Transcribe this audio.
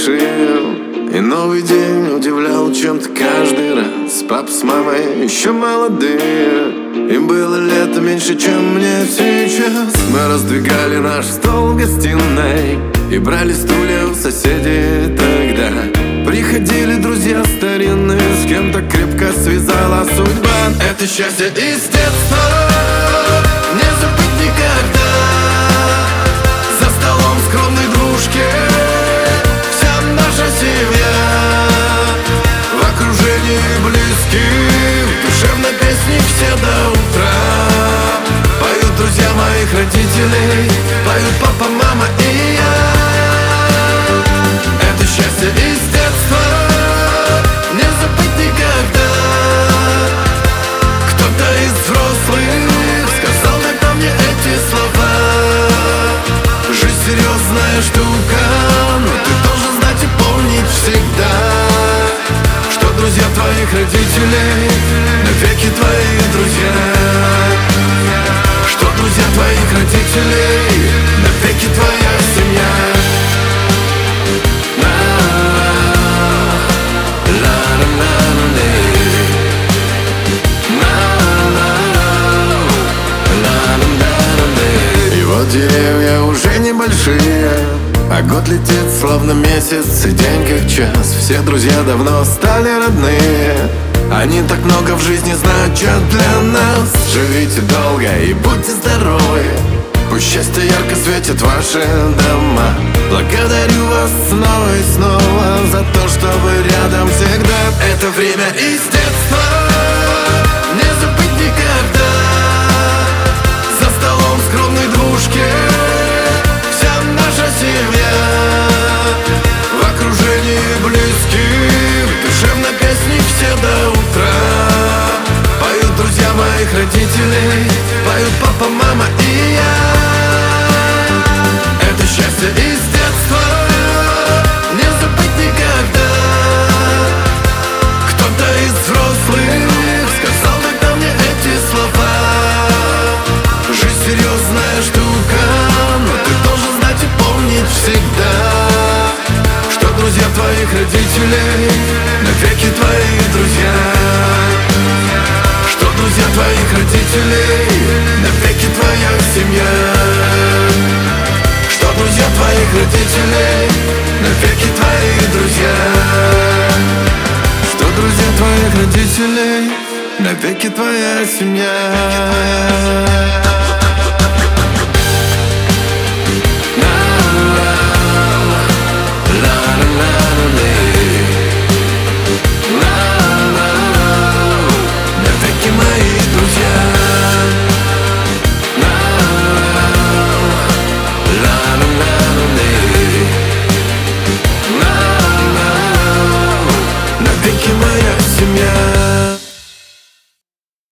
большие, и новый день удивлял чем-то каждый раз. Папа с мамой еще молодые, им было лет меньше, чем мне сейчас. Мы раздвигали наш стол в гостиной и брали стулья у соседей тогда. Приходили друзья старинные, с кем-то крепко связала судьба. Это счастье из детства, не забыть никогда. За столом скромной дружки вся наша семья, в окружении близких, душевно песни все до утра. Поют друзья моих родителей, поют папа, мама и я. Это счастье из детства, не забыть никогда. Кто-то из взрослых сказал тогда мне эти слова: жизнь серьезная штука, но ты должен знать и помнить всегда, что друзья твоих родителей навеки твои друзья, что друзья твоих родителей навеки твоя семья. И вот деревья уже небольшие, а год летит словно месяц и день как час. Все друзья давно стали родные, они так много в жизни значат для нас. Живите долго и будьте здоровы, пусть счастье ярко светит ваши дома. Благодарю вас снова и снова за то, что вы рядом всегда. Это время из детства, не забыть никогда. За столом скромной дружки вся наша семья, в окружении близких, душевно песни все до утра. Поют друзья моих родителей, поют папа, мама и я. Это счастье из детства, не забыть никогда. Кто-то из взрослых сказал тогда мне эти слова: жизнь серьезная штука, но ты должен знать и помнить всегда, что друзья твоих родителей навеки твои друзья, что друзья твоих родителей навеки твоя семья, что друзья твоих родителей навеки твои друзья, что друзья твоих родителей навеки твоя семья. La la la.